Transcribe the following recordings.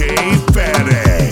Fatty.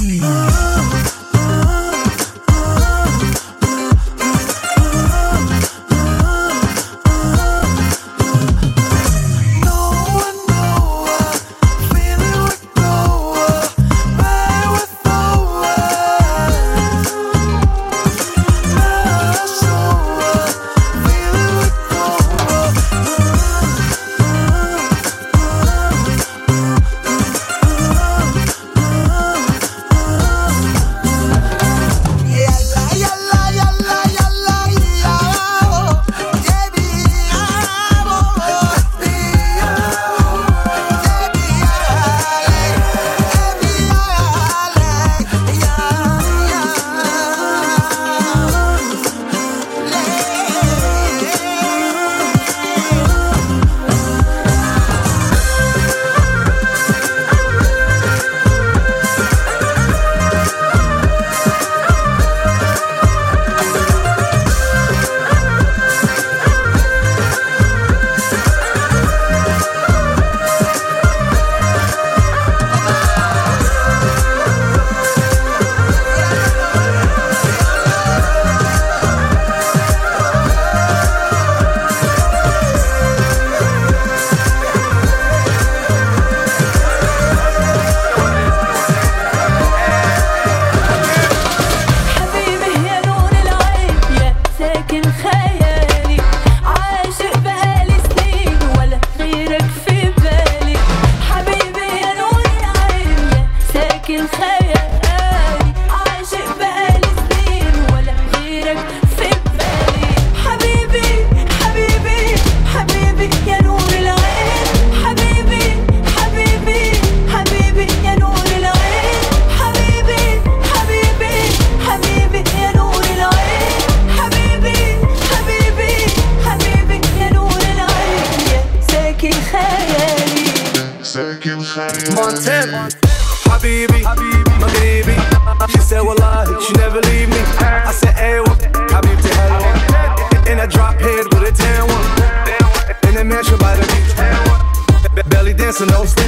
Montana, Habibi, my baby. She said, wallahi, she never leave me. I said, aywa, Habibti halwa. In a drop head with a tan one. In a mansion by the beach. Belly dancing, no sleep.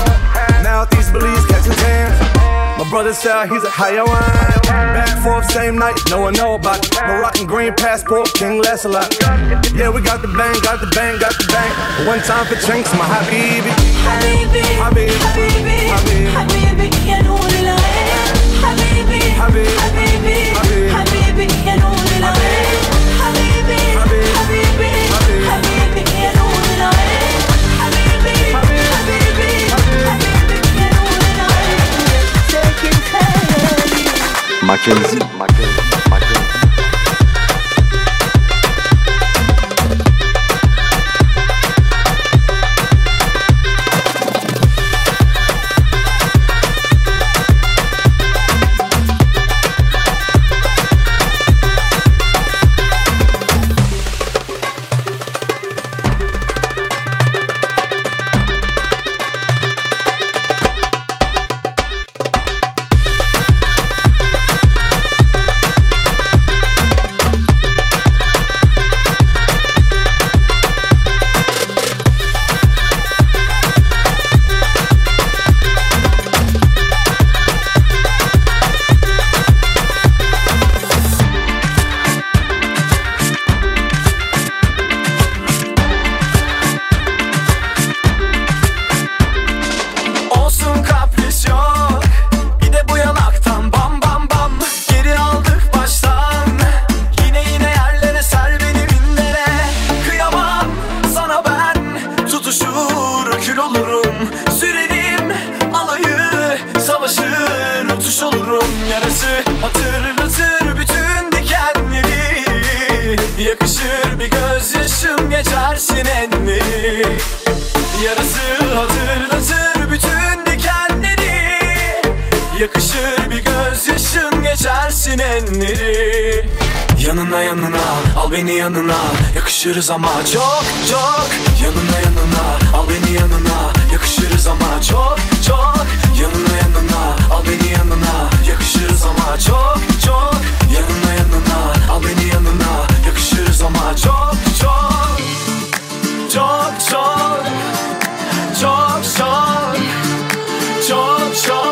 Now these beliefs catching tan. My brother said he's a hayawan. Back and forth same night, no one know about it. Moroccan green passport, King Lancelot. Yeah, we got the bang, got the bang, got the bang. One time for drinks, my Habibi. Habibi, Habibi, Habibi, Habibi, ya noor al-ain. Habibi, Habibi, Habibi, Habibi, ya noor al-ain. Habibi, Habibi, Habibi, ya noor al-ain. Habibi, Habibi, Habibi, ya noor al-ain. Sakin khayali. Mackenzie. Hatırlatır bütün dikenleri. Yakışır bir gözyaşım geçersin enleri. Yarası hatırlatır bütün dikenleri. Yakışır bir gözyaşım geçersin enleri. Yanına al beni yanına. Yakışırız ama çok yanına al beni yanına. Yakışırız ama çok yanına al beni yanına. Yakışırız ama çok yanına al beni yanına. Yakışırız ama çok çok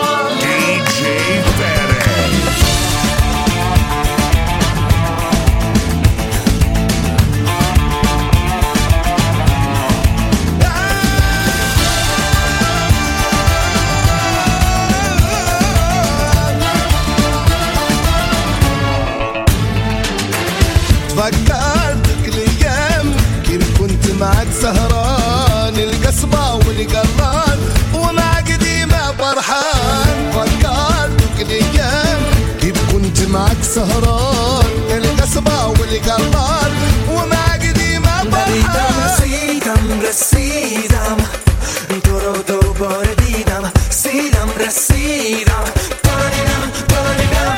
فكرتك الايام كيف كنت معك سهران القصبة والقران ومع قديمة فرحان فكرتك الايام كيف كنت معك سهران القصبة والقران ومع قديمة فرحان رسیدم تو رو دوباره دیدم رسیدم باریدم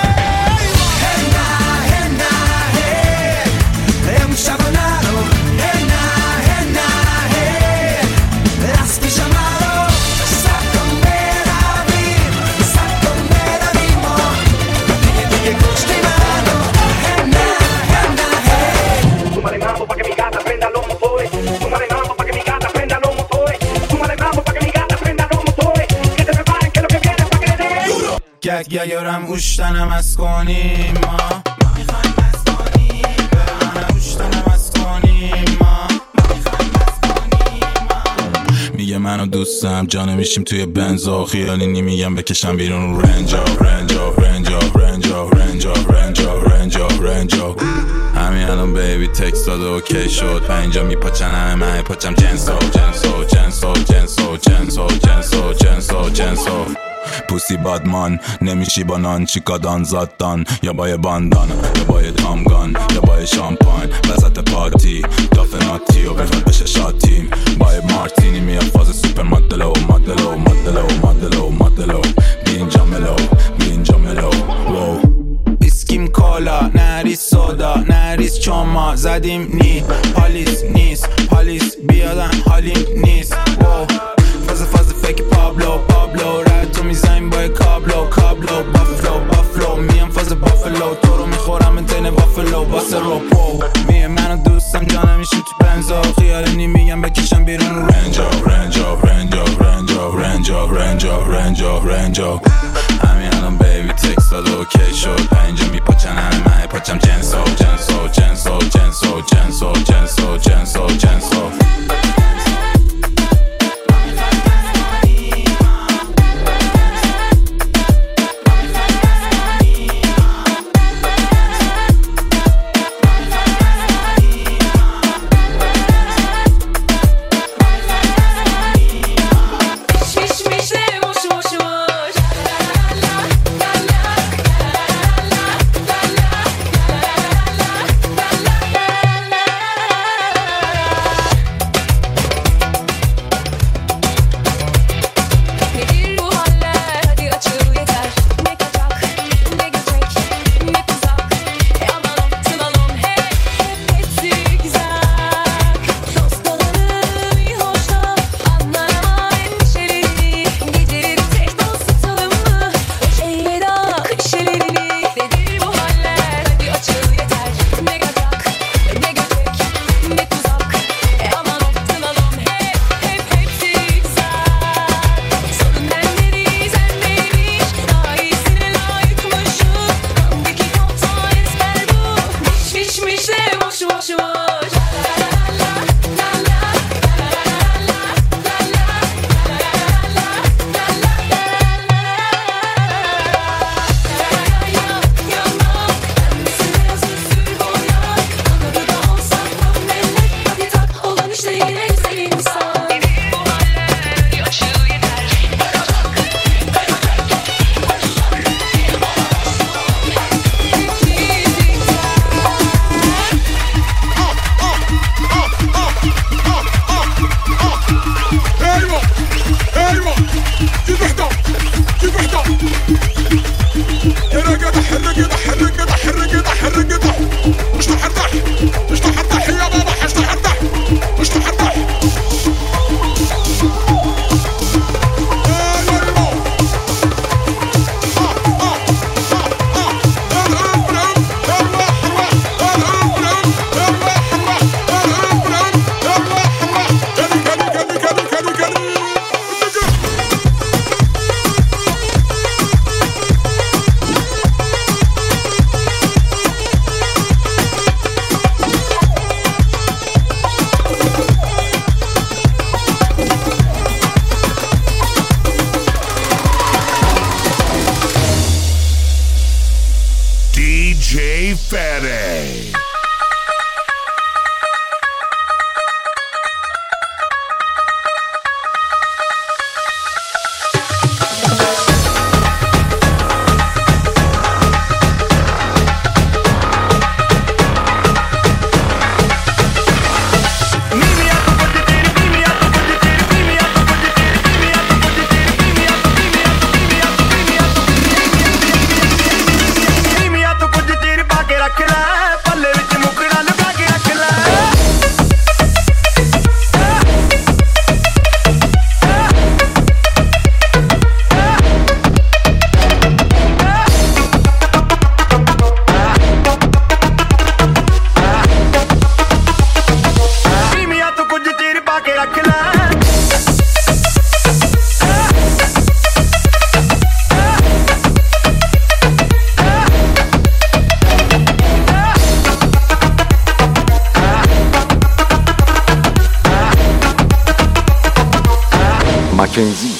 Ya yoram ushtanam az konim ma میخوایم از کنیم برانه ushtanam az کنیم ما میخوایم از کنیم میگه منو دوستم جانه میشیم توی بنزا خیالی نمیگم بکشم بیرون رنجا همین الان بیبی تکست داده اوکی شد پنجا میپاچن همه من پاچم جنسو پوسی بادمان نمیشی با نان چیکادان زادان یا با یه باندانا یا با یه دامگان یا با یه شامپاین وسط پارتی دافناتی و بخواد بشه شاتیم با یه مارتینی میاد فاز سوپر مدلو بی اینجا ملو اسکیم کالا نریس سودا نریس چوما زدیم نی پالیس بیادن حالیم نیست فاز فکر پابلو رد تو میزنیم با کابلو بافلو میم فاز بافلو تو رو میخورم انتین وافلو واسه روپو میه منو دوستم جانم میشیم تو بنزا خیال میگم بکشم بیرون رنجو همین الان بیبی تکست داده اوکی شد پنجا میپاچن همه من پاچم جنسو Mackenzie.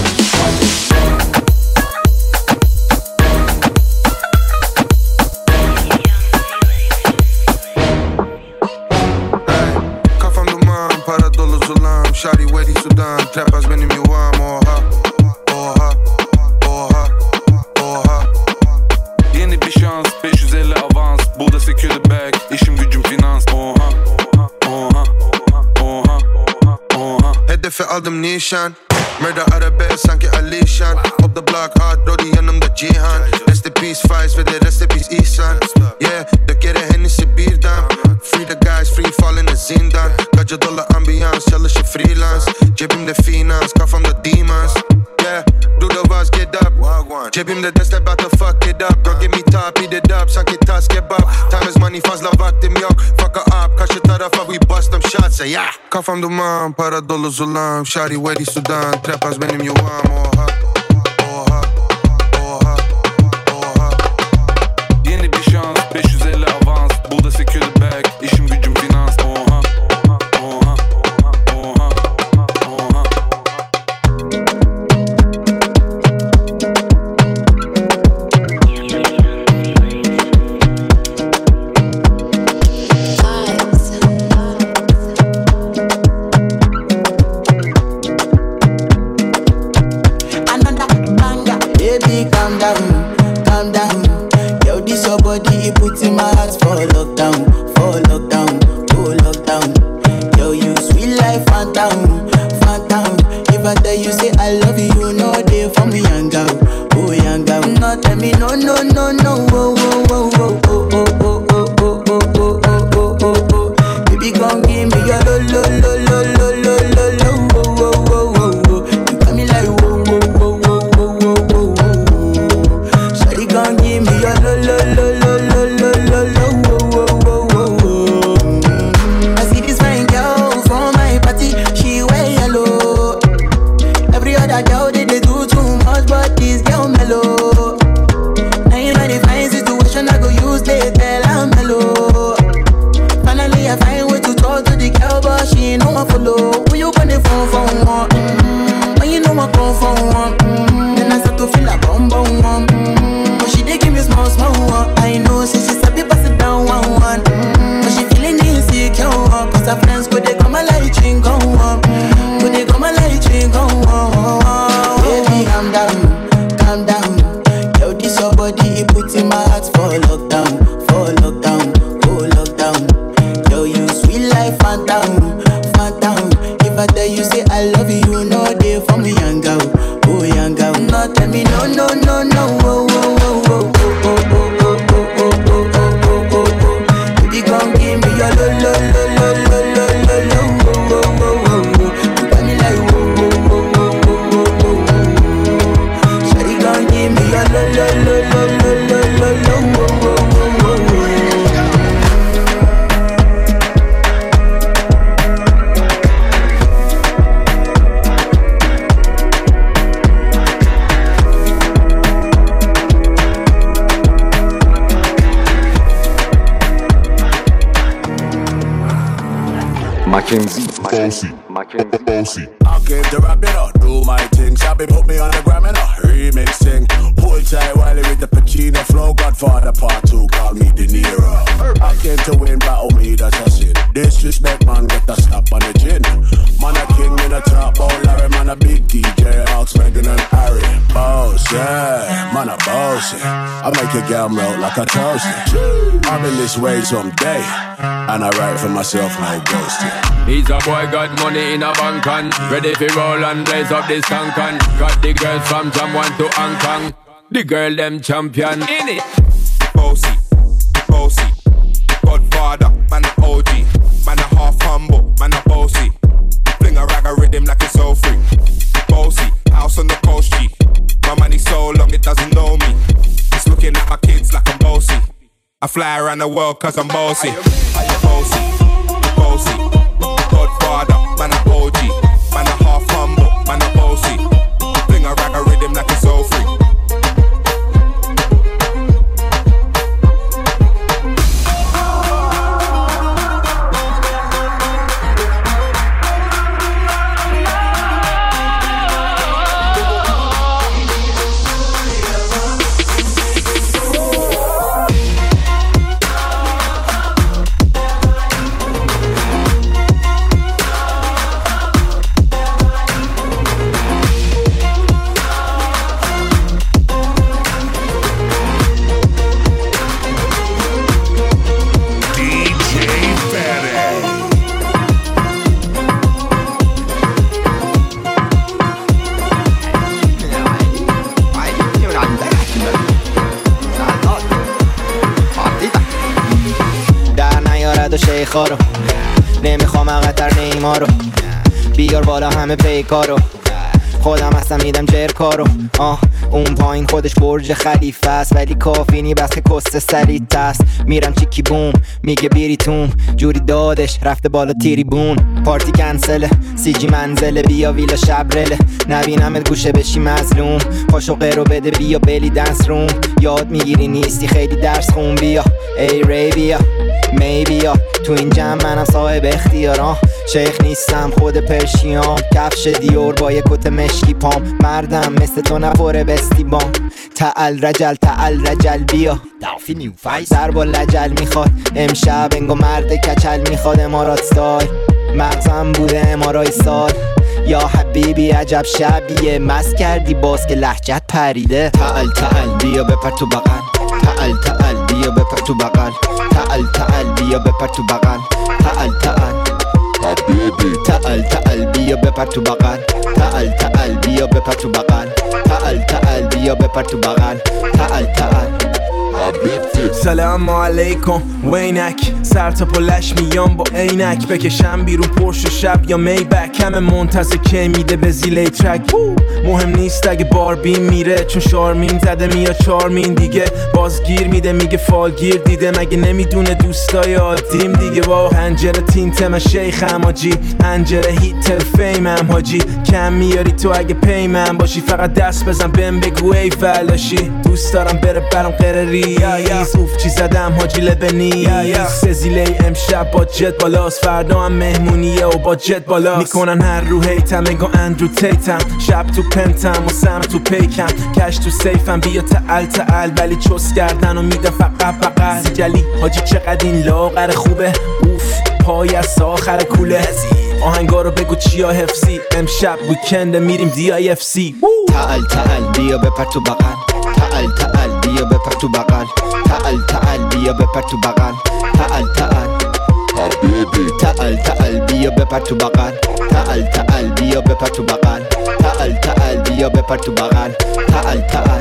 Para dolu zulam, şari wedi sudan. Trapaz benim yuvam, oha, oha, oha, oha. Yeni bir şans, 550 avans. Burada secure the bag, işim gücüm finans. Oha, oha, oha, oha. Hedefe aldım nişan. Murder arabe sanki Alişan. Op the block hard, Brody yanımda Cihan. Rest in peace Fives ve de rest in peace İhsan. Yeah, dök yere Hennessy birden. Free the guys, free falling the zindan. Kaca dolu ambiyans, çalışır freelance. Cebimde finans, kafamda demons. Yeah, do the vaz, get up. Cebimde destek, about to fuck it up. Girl give me top, eat it up, sanki tas kebap. Time is money, fazla vaktim yok. Fuck up, karşı tarafa we bust them shots, say yeah. Kafam duman, para dolu zulam. Şari wedi sudan, trapaz benim yuvam, oha, oha, oha, oha. Yeni bir şans, 550 avans. Burada secure the bag, işim gücüm finans. Oha, oha, oha, oha. Baby, calm down, calm down. Yo, this your body, it puts in my heart for lockdown, oh lockdown. Yo, you sweet life, phantom, phantom. If I tell you say I love you, you know they for me, young girl, oh young girl. No, tell me no, no, no, no, oh, oh, oh, oh, oh, oh, oh, oh, oh, oh, oh, oh, oh, oh. Baby, come give me your lo, lo, lo, lo, lo, lo, lo, lo, oh, oh, oh, oh, oh. You got me like whoa, whoa, whoa, whoa, whoa, whoa, whoa, whoa. Shawty, come give me your lo, lo, lo, lo, lo, lo, lo, lo, oh, oh, oh, oh, oh. I see this fine girl from my party, she wear yellow. Every other girl they do too much, but this girl mellow. Now in my fine situation, I go use they tell I'm mellow. Finally I find way to talk to the girl, but she ain't no one follow. Who you gonna phone for one? When you know I come for one, then I start to feel like bum bum one. But she dey give me small small one. I know say she sabi pass it down one one. But she feeling insecure, cause her friends go they come a light drink go on. Go they come a light drink go on. Baby, calm down, calm down. Yo, this your body, it puts in my heart for lockdown, oh lockdown. Yo, you sweet life, phantom, phantom. If I tell you say I love you, you know they for me, young girl, oh young girl. No, tell me no, no, no, no, oh, oh, oh, oh, oh, oh, oh, oh, oh, oh, oh, oh, oh. Baby, come give me your lo, lo, lo, lo, lo, lo, lo, lo, oh, oh, oh, oh, oh. You got me like whoa, whoa, whoa, whoa, whoa, whoa, whoa. Shawty, come give me your lo, lo, lo, lo, lo, lo, lo, lo, oh, oh, oh, oh, oh. Mackenzie. Bossy. I came to rap it up, do my thing. Shabby put me on the gram and a remix thing. Hold tight while with the Pacino flow. Godfather part 2, call me De Niro. I came to win, battle me, that's a sin. Disrespect, man, get a stop on the gin. Man a king in a top, oh Larry, man a big DJ. Ox, Megan and Harry. Boss, yeah, man a bossy. I make a girl melt like a toasty. I've been this way someday, and I write for myself, no ghosting. He's a boy, got money in a bank and ready for roll and blaze up this cancan. Got the girls from Jamwan to Hong Kong. The girl them champion in it. Bossy, bossy, Godfather, man a OG, man a half humble, man a bossy. Fling a rag a rhythm like it's so free. Bossy, house on the coast G. My money so long it doesn't know me. It's looking at my kids like I'm bossy. I fly around the world cause I'm bossy. Bossy, bossy, Godfather, man a OG, man a half humble, man a bossy. Fling a rag a rhythm like it's so free. و شیخا رو، نمیخوام اقتر نیما رو، بیار بالا همه پیکا رو، خودم اصلا میدم جرکا رو. اون پایین خودش برج خلیفه است، ولی کافی نی بس که کست سریت است. میرم چیکی بوم میگه بیریتون، جوری دادش رفته بالا تیریبون. پارتی کنسله سی جی منزله، بیا ویلا شبرله، نبینمت گوشه بشی مظلوم. پاشو قیرو بده بیا بلی دنس روم، یاد میگیری نیستی خیلی درس خون. بیا ای ری بیا می بیا تو این جمع منم صاحب اختیارم. شیخ نیستم خود پرشیام، کفش دیور با یک کت مشکی پام. مردم مثل تو نپره بستی بام. تعال رجل بیا دافی نیو فایس سر با لجل میخواد. امشب انگو مرد کچل میخواد. امارات ستایل مغزم بوده امارای سال. یا حبیبی عجب شبیه مست کردی باز که لهجت پریده. تعال بیا بپر تو بغل، تعال بیا بپر تو بغل، تعال بیا بپر تو بغل، تعال بیا بپر تو بغل، تعال بیا بپر تو بغل، تعال بیا بپر تو بغل، تعال سلام علیکم وینک، سر تا پلش میام با عینک. بکشم بیرون پرش و شب یا میبک، همه منتظر که میده به زیلی ترک. مهم نیست اگه باربین میره، چون شارمین زده میاد چارمین دیگه. بازگیر میده میگه فالگیر دیده، مگه نمیدونه دوستای عادیم دیگه. با پنجره تینت من شیخم حاجی، پنجره هیتر فیمم حاجی. کم میاری تو اگه پیمم باشی، فقط دست بزن بهم بگو ای فلاشی. دوست دارم بره برام قرری اوف چی زدم حاجی لبنی. سزیلی امشب با جت بالاست، فردا هم مهمونیه و با جت بالاست. میکنن هر رو هیتم انگار اندرو تیتم، شب تو پنتم و سم تو پیکم، کش تو سیفم. بیا تعال ولی چوس کردن و میدم فقط سیجلی حاجی. چقدر این لاغر خوبه اوف، پای از آخر کوله. آهنگا رو بگو چیا حفظی، امشب ویکند میریم DIFC. تعال بیا بپر تو بغل، تعال بیا بپر تو بغل، تعال بیا بپر تو بغل، تعال بیا بپر تو بغل، تعال بیا بپر تو بغل، تعال بیا بپر تو بغل، تعال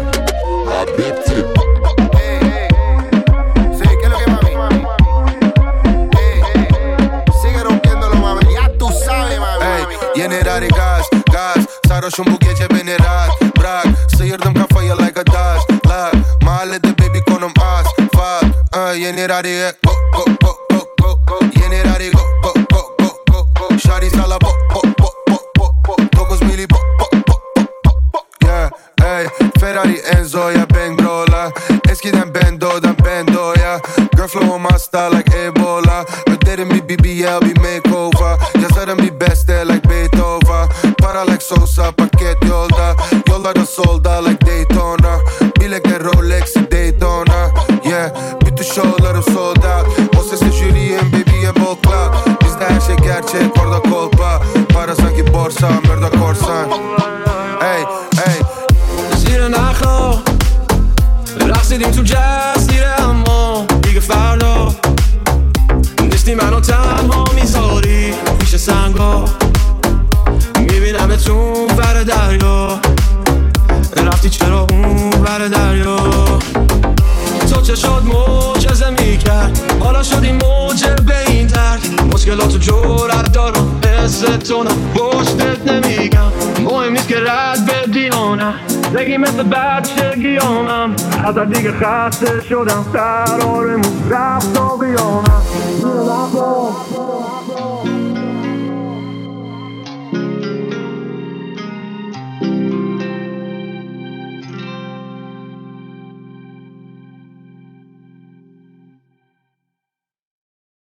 Generare gaz, sarhoș un buchet ce bine rat Brag, să ierdăm ca foaie like a dust Lag, male de baby con un as Fac, generare go, go, go, go, go, go Generare go, go, go, go, go, go Shari sala po, po, po, po, po, po Tocos mili po, po, po, po, po Yeah, ey, Ferrari Enzo, yeah, bang brola Eskiden bendo, yeah Girl flow on my style like Ebola Öderim bir BBL, bir makeover Yazarım bir beste like Beethoven Para like Sosa, paket yolda Yollarda solda like Daytona Bilekler Rolex, Daytona Yeah, bütün showlarım sold out O sesle jüriyim, baby'ye bol clout Bizde her şey gerçek, orada kolpa Para sanki borsa, murder korsan Ey, ey زیر نخلا رقصیدیم تو جز دیره اما دیگه فردا نیستی منو تنها میذاری پیش سنگا میبینمتون ور دریا رفتی چرا اون ور دریا تو چشات معجزه میکرد حالا شدی موجه به این تر مشکلاتو جورت دارم حستونم پشتت نمیگم مهم نیست که رد بدی آنه بگی مثل بچگی ازت دیگه خسته شدم قرارمون رفت تا قیامت